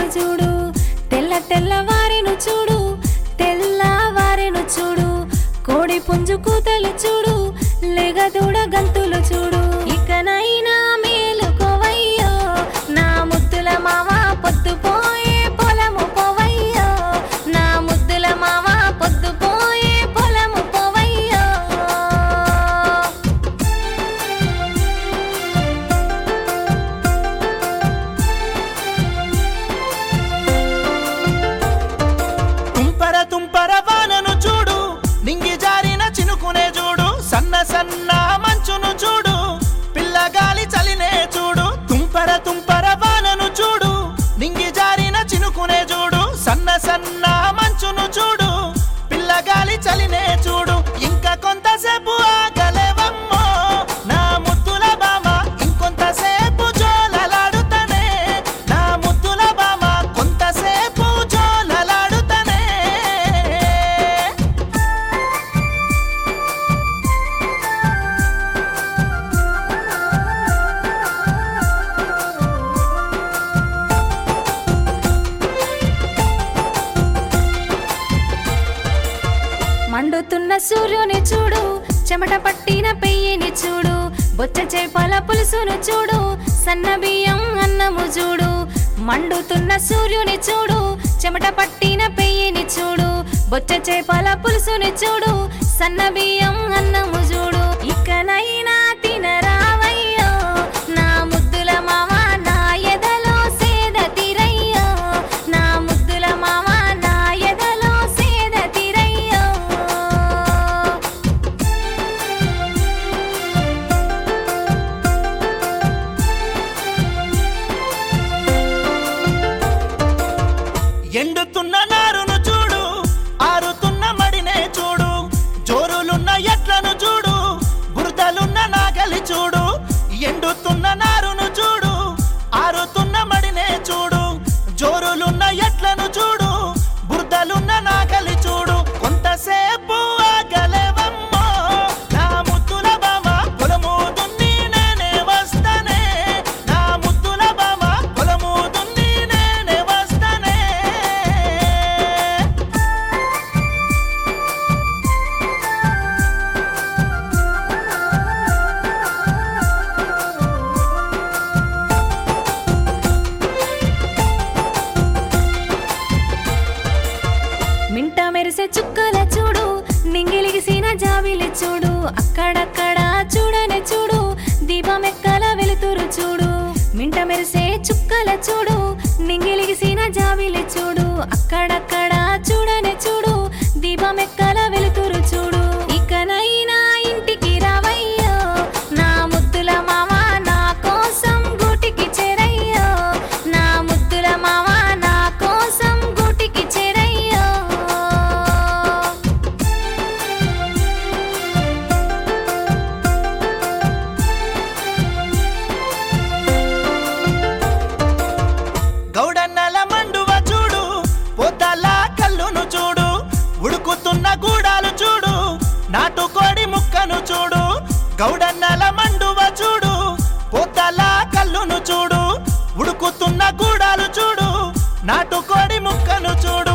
చూడు తెల్లవారెను చూడు తెల్లవారెను చూడు కోడి పుంజు కూతలు చూడు లేగదూడ గంతులు చూడు ఇకనైనా మేలుకోవయ్యో నా ముద్దుల మామ పొద్దుపోయే పొలము పోవయ్యో నా ముద్దుల మామ పొద్దుపోయే పొలము పోవయ్యో తుంపర వానను చూడు నింగి జారిన చినుకునే చూడు సన్న సన్న మంచును చూడు పిల్లగాలి చలినే చూడు తుంపర వానను చూడు నింగి జారిన చినుకునే చూడు సన్న సన్న మంచును చూడు పిల్లగాలి చలినే చూడు ఇంకా కొంతసేపు ఆగలేవమ్మో నా ముద్దుల బామ ఇంకొంతసేపు జోలలాడుతనే నా ముద్దుల బామ కొంతసేపు జోలలాడుతనే మండుతున్న సూర్యుని చూడు చెమట పట్టిన పెయ్యిని చూడు బొచ్చ చేపల పులుసును చూడు సన్న బియ్యం అన్నము చూడు మండుతున్న సూర్యుని చూడు చెమట పట్టిన పెయ్యిని చూడు బొచ్చ చేపల పులుసుని చూడు సన్న బియ్యం అన్నము చూడు ఇకనైనా తినరావయ్యో నా ముద్దుల మామ నా ఎదలో సేద తీరయ్యో నా ముద్దుల మామ నా ఎదలో సేద తీరయ్యో ఎండుతున్న నారును చూడు ఆరుతున్న మడినే చూడు జోరులున్న ఎట్లను చూడు బురదలున్న నాగలి చూడు ఎండుతున్న నారును చూడు ఆరుతున్న మడినే చూడు జోరులున్న ఎట్లను చూడు బురదలున్న నాగలి చూడు కొంతసేపు ఆగలేవమ్మో నా ముద్దుల బామ పొలము దున్ని నేనే వస్తనే నా ముద్దుల బామ పొలము దున్ని నేనే వస్తనే మింట మెరిసే చుక్కల చూడు నింగిలిగిసిన జాబిలి చూడు అక్కడక్కడ చూడనే చూడు దీపమెక్కల వెలుతురు చూడు మింట మెరిసే చుక్కల చూడు నింగిలిగిసిన జాబిలి చూడు అక్కడక్కడ చూడనే చూడు దీపమెక్కల వెలుతురు చూడు ఇకనైనా ఇంటికి రావయ్యో నా ముద్దుల మామ నా కోసం గూటికి చేరయ్యో నా ముద్దుల మామ నా కోసం గూటికి చేరయ్యో గౌడన్నల మండువ చూడు పొద్దల కల్లును చూడు ఉడుకుతున్న గూడాలు చూడు నాటుకోడి ముక్కను చూడు గౌడన్నల మండువ చూడు పొద్దల కల్లును చూడు ఉడుకుతున్న గూడాలు చూడు నాటుకోడి ముక్కను చూడు